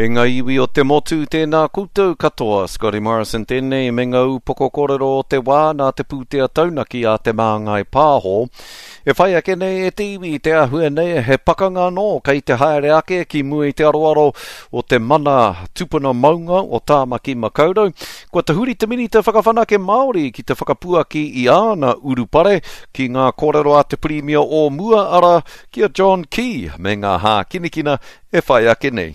E ngā iwi o te motu tēnā koutou katoa, Scotty Morrison tēnei me ngā upoko kōrero o te wā nā te pūtea taunaki a te māngai pāho. E whai ake nei e te iwi te ahua nei he pakanga no kei te haere ake ki mui te aroaro o te mana tupuna maunga o Tāmaki Makaurau. Kua te huri te mini te whakawhanake Māori ki te whakapuaki i āna urupare ki ngā kōrero a te Premier o Mua ara kia John Key me ngā hā kinikina e whai ake nei.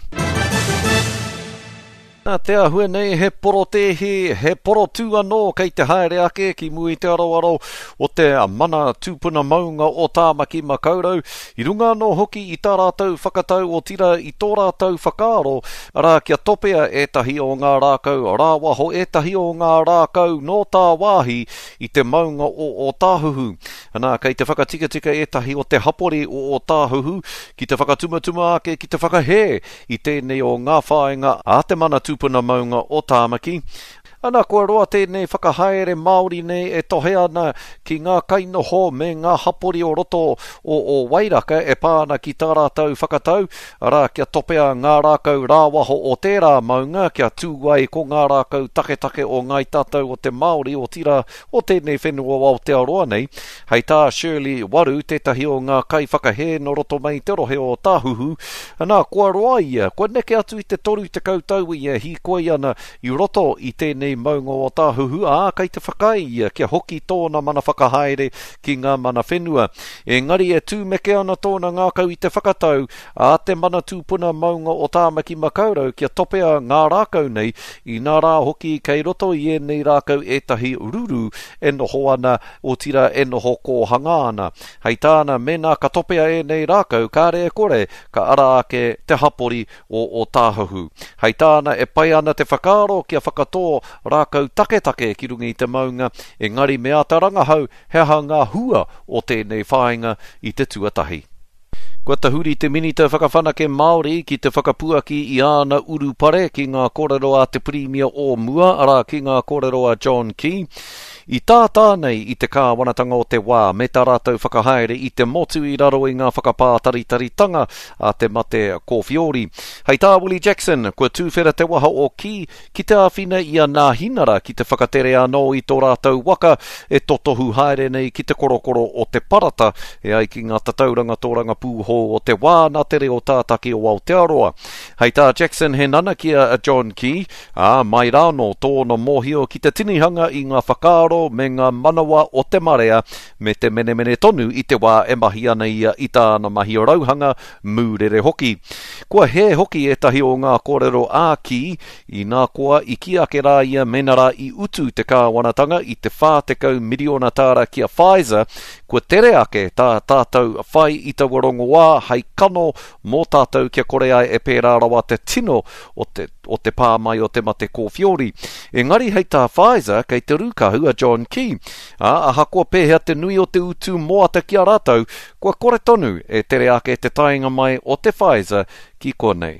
Nā te ahua nei he porotehi, he porotu anō kei te haere ake ki mui te aroaro o te mana tūpuna maunga o Tāmaki Makaurau. I runga anō hoki i tā rātou whakatau o tira i tō rātou whakaaro, ara kia topea etahi o ngā rākau, rāwaho etahi o ngā rākau no tā wāhi i te maunga o tāhuhu. Nā kei te whakatika etahi o te hapori o tāhuhu, ki te whakatumatuma ake, ki te whakahe i tēnei o ngā whāinga a te mana tūpuna maunga o Tāmaki. Ana kua roa tēnei whakahaere Māori nei e tohe ana ki ngā kainoho me ngā hapori o roto o Wairaka e pāna ki tā rātou whakatau, ara kia topea ngā rākau rāwaho o tērā maunga, kia tūwai ko ngā rākau take o ngai tātou o te Māori o tira o tēnei whenua o Aotearoa nei. Hei tā Shirley Waru, tētahi o ngā kai whakahe no roto mai te rohe o tāhuhu. Ana kua roa ia, kua neke atu i te toru te kautau ia hi koi ana i roto i tēnei maunga o tāhuhu, kei te whakai ia kia hoki tōna mana whakahaere ki ngā mana whenua. Engari e tūmeke ana tōna ngākau i te whakatau a te mana tūpuna maunga o Tāmaki Makaurau kia topea ngā rākau nei i nā rā hoki kei roto i enei rākau etahi ruru e noho ana o tira e noho ko hanga ana. Hei tāna mena ka topea enei rākau ka re kore ka ara ake te hapori o tāhuhu. Hei tāna e pai ana te whakaaro kia whakatō rākau take ki runga i te maunga, engari mea ta rangahau he ngā hua o tēnei whāinga i te tuatahi. Kua te huri te mini te whakawhanake Māori ki te whakapuaki i āna urupare ki ngā kōrero a te Premier o Mua, ara ki ngā kōrero a John Key. I tātā nei i te kāwanatanga o te wā, me tā rātou whakahaere i te motu i raro i ngā whakapātaritaritanga a te mate kōwhiori. Hei tā Willie Jackson, kua tūwhera te waha o ki te āwhina i a nā hinara ki te whakatere anō i tō rātou waka e totohu haere nei ki te korokoro o te parata e ai ki ngā tatauranga tōranga pūho o te wā nā tere o tātaki o Aotearoa. Hei tā Jackson he nana kia a John Key, mai rāno tōna mōhio ki te tinihanga i ngā whakaaro me ngā manawa o te marea me te mene tonu i te wā e mahi ana ia i tāna mahi o rauhanga mūrere hoki. Kua he hoki etahi o ngā kōrero a ki i nā kua i ki ake rā ia menara i utu te kāwanatanga i te 40 miliona tāra kia Pfizer, kua tere ake tātou whai i te warongo wā hei kano mō tātou kia kore ai e pērā rawa te tino o te pāmai o te mate kōwhiori. Engari hei tā Pfizer kei te rūkahu a John Key. Aha kua pēhea te nui o te utu moata ki a rātou, kua kore tonu e tere ake te tainga mai o te Pfizer ki konei.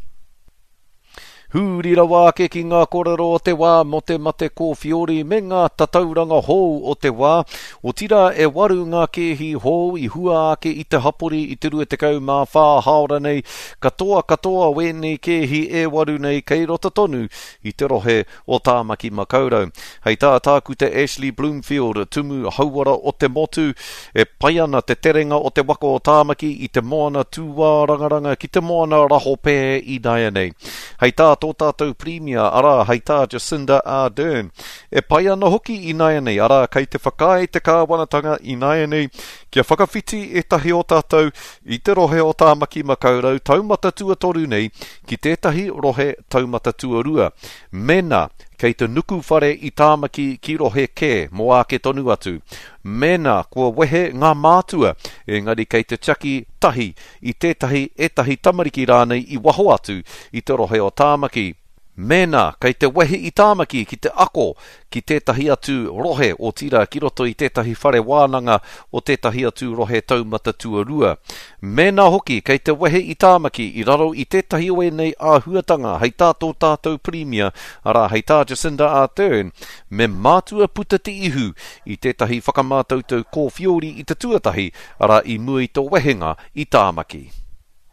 Hūrira wāke ki ngā kōrero o te wā mo te mate kōwhiori me ngā tatauranga hou o te wā. O tira e waru ngā kehi hou i hua ake i te hapori i te 20 mā whā haora nei. Katoa wēnei kehi e waru nei kei rota tonu i te rohe o Tāmaki Makaurau. Hei tāku te Ashley Bloomfield, tumu hauara o te motu, e pai ana te terenga o te waka o Tāmaki i te moana tūwā rangaranga ki te moana raho pē i daia nei. Hei tō tātou Premier, ara hei tā Jacinda Ardern. E pai ana hoki i naia nei, ara kei te whakai te kāwanatanga i naia nei, kia whakawhiti e tahi o tātou i te rohe o Tāmaki Makaurau, taumata tuatoru nei, ki tētahi rohe taumata tuarua. Mena, kei te nuku whare i Tāmaki ki rohe kē, mo ake tonu atu. Mena, kua wehe ngā mātua, engari kei te tiaki tahi, i tētahi etahi tamariki rānei i waho atu i te rohe o Tāmaki. Mena, kei te wehe i Tāmaki ki te ako, ki tētahi atu rohe o tira ki roto i tētahi whare wānanga o tētahi atu rohe taumata tuarua. Mena hoki, kei te wehe i Tāmaki i raro i tētahi o enei āhuatanga, hei tātou Premier, ara hei tā Jacinda Ardern, me mātua puta te ihu i tētahi whakamātautau kōwhiori i te tuatahi, ara i mua i tō wehenga i Tāmaki.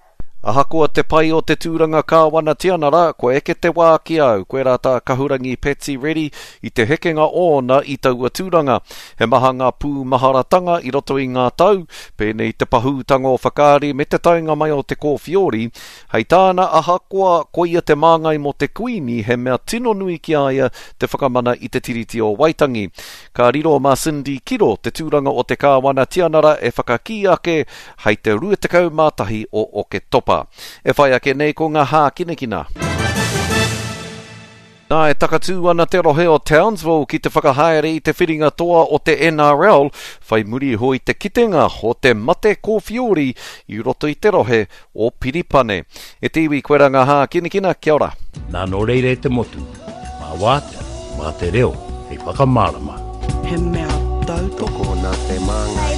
Ahakoa te pai o te tūranga kāwana tianara, ko eke te wā ki au, koe rata kahurangi Petsy Ready i te hekenga ōna i taua tūranga. He maha ngā pū maharatanga i roto i ngā tau, pēnei te pahūtanga o whakaari me te taunga mai o te kōwhiori, hei tāna ahakoa koia te māngai mo te kuini he mea tino nui ki aia te whakamana i te tiriti o Waitangi. Ka riro mā Cindy Kiro, te tūranga o te kāwana tianara e whakaki ake hei te 20 mātahi o ke topa. E whai ake nei ko ngā hā kinekina. Nā e takatū ana te rohe o Townsville ki te whakahaere i te whiringa toa o te NRL, whai muri hoi te kitenga o te mate kōwhiori i roto i te rohe o Piripane. E tiwi koe ngā hā kinekina, kia ora. Nā no reire te motu, mā wātea, mā te reo, hei whakamārama. He mea tautoko nā te māngai.